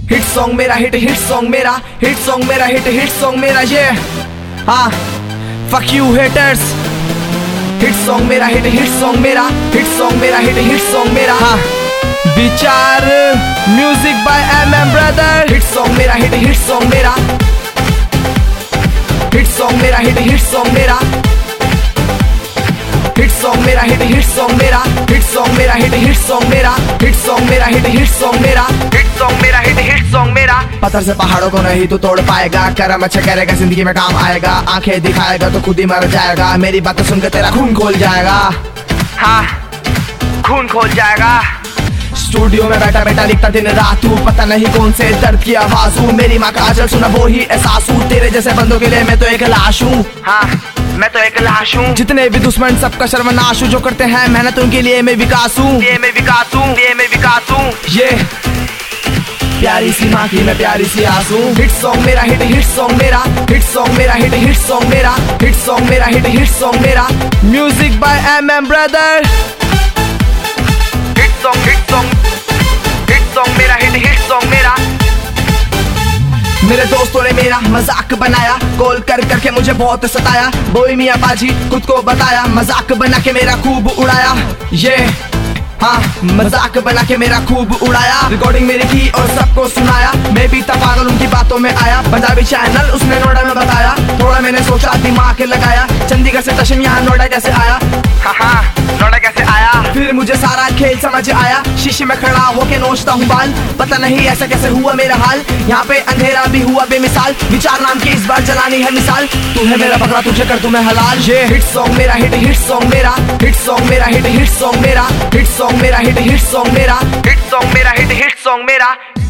Hit song मेरा, hit song मेरा, hit song मेरा, हिट सॉन्ग मेरा, ये हाँ fuck you haters. Hit song मेरा, हिट सॉन्ग मेरा, हिट सॉन्ग मेरा, हिट सॉन्ग मेरा, हाँ विचार music by MM brother. Hit song मेरा, हिट सॉन्ग मेरा, हिट सॉन्ग मेरा, हिट सॉन्ग मेरा, हिट सॉन्ग मेरा, हिट सॉन्ग मेरा, हिट सॉन्ग मेरा, हिट सॉन्ग मेरा, हिट सॉन्ग मेरा, हिट सॉन्ग मेरा, हिट सॉन्ग मेरा, हिट सॉन्ग मेरा। पत्थर से पहाड़ों को नहीं तू तोड़ पाएगा, कर्म अच्छा करेगा जिंदगी में काम आएगा, आंखें दिखाएगा तो खुद ही मर जाएगा, मेरी बातें सुनकर तेरा खून खोल जाएगा, हाँ खून खोल जाएगा। स्टूडियो में बैठा बैठा लिखता दिन रात तू, पता नहीं कौन से दर्द की आवाज हूँ, मेरी माँ का आंचल सुना वो ही एहसास हूँ, तेरे जैसे बंदों के लिए मैं तो एक लाश हूँ, हाँ मैं तो एक लाश हूँ। जितने भी दुश्मन सबका सर्वनाश हूँ, जो करते हैं मेहनत उनके लिए मैं विकास हूँ, ये मैं विकास हूँ, ये मैं विकास हूँ। ये प्यारी सी माँ की मैं प्यारी सी आंसू। हिट सॉन्ग मेरा, हिट सॉन्ग मेरा, हिट सॉन्ग मेरा, हिट सॉन्ग मेरा, हिट सॉन्ग मेरा, हिट सॉन्ग मेरा, music by MM brother. Hit song, hit song, hit song मेरा, हिट सॉन्ग मेरा। मेरे दोस्तों ने मेरा मजाक बनाया, कॉल कर करके मुझे बहुत सताया, बोई मियां बाजी खुद को बताया, मजाक बना के मेरा खूब उड़ाया, ये हाँ मजाक बना के मेरा खूब उड़ाया, रिकॉर्डिंग मेरी की और सबको सुनाया, मैं भी था पागल उनकी बातों में आया, पंजाबी चैनल उसने नोएडा में बताया, थोड़ा मैंने सोचा दिमाग लगाया, चंडीगढ़ से टशन यहाँ नोएडा कैसे आया, हाँ नोएडा कैसे आया, फिर मुझे सारा खेल समझ आया, शीशे में खड़ा होके नोचता हूँ बाल, पता नहीं ऐसा कैसे हुआ मेरा हाल, यहाँ पे अंधेरा भी हुआ बेमिसाल, विचार नाम की इस बार जलानी है मिसाल, तू है मेरा पकड़ा तुझे कर दूं मैं हलाल। ये हिट सॉन्ग मेरा, हिट सॉन्ग मेरा, हिट सॉन्ग मेरा, हिट सॉन्ग मेरा, हिट सॉन्ग मेरा, हिट सॉन्ग मेरा, हिट सॉन्ग मेरा, हिट सॉन्ग मेरा।